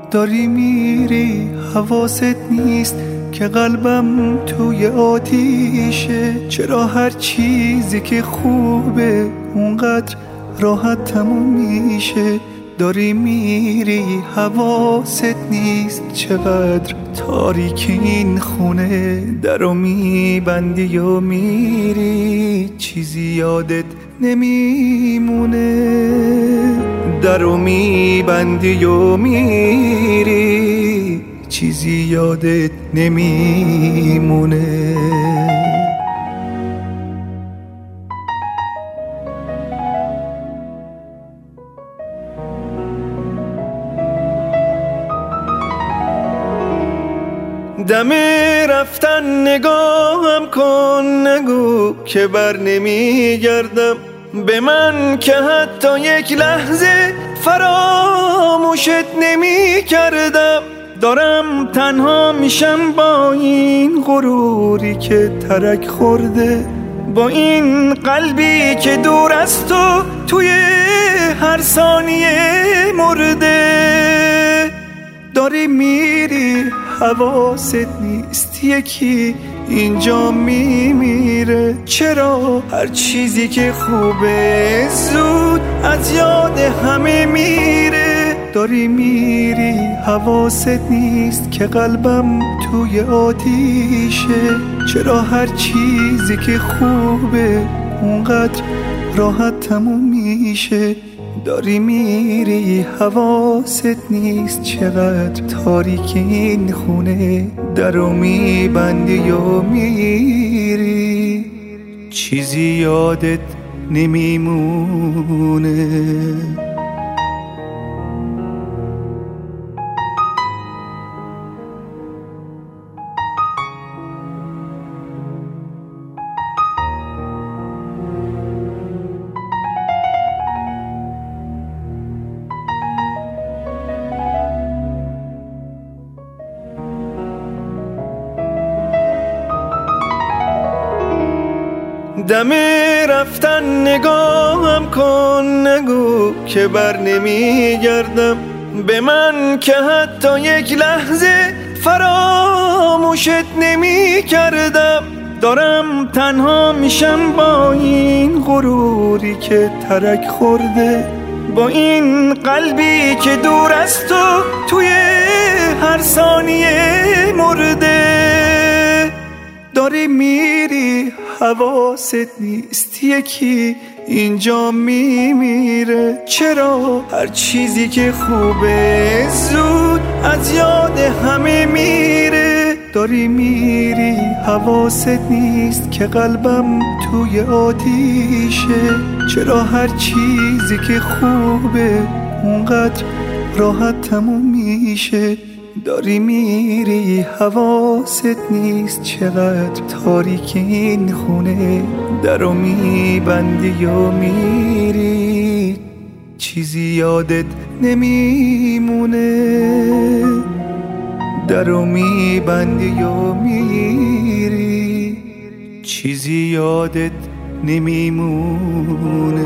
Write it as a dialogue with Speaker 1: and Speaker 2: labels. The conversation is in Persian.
Speaker 1: داری میری حواست نیست که قلبم توی آتیشه. چرا هر چیزی که خوبه اونقدر راحت تموم میشه؟ داری میری حواست نیست چقدر تاریک این خونه. درو میبندی و میری چیزی یادت نمیمونه. درو میبندی و میری چیزی یادت نمیمونه. دم رفتن نگاهم کن، نگو که بر نمیگردم. به من که حتی یک لحظه فراموشت نمی کردم. دارم تنها میشم با این غروری که ترک خورده، با این قلبی که دور از تو توی هر ثانیه مرده. داری میری حواست نیست یکی اینجا میمیره. چرا هر چیزی که خوبه زود از یاد همه میره؟ داری میری حواست نیست که قلبم توی آتیشه. چرا هر چیزی که خوبه اونقدر راحت تموم میشه؟ داری میری حواست نیست چقدر تاریک این خونه. درو میبندی و میری چیزی یادت نمیمونه. دم رفتن نگاهم کن، نگو که بر نمیگردم. به من که حتی یک لحظه فراموشت نمی کردم. دارم تنها میشم با این غروری که ترک خورده، با این قلبی که دور از تو توی هر ثانیه مرده. داری میری حواست نیست یکی اینجا میمیره. چرا هر چیزی که خوبه زود از یاد همه میره؟ داری میری حواست نیست که قلبم توی آتیشه. چرا هر چیزی که خوبه اونقدر راحت تموم میشه؟ داری میری حواست نیست چقدر تاریک این خونه. درو میبندی و میری چیزی یادت نمیمونه. درو میبندی و میری چیزی یادت نمیمونه.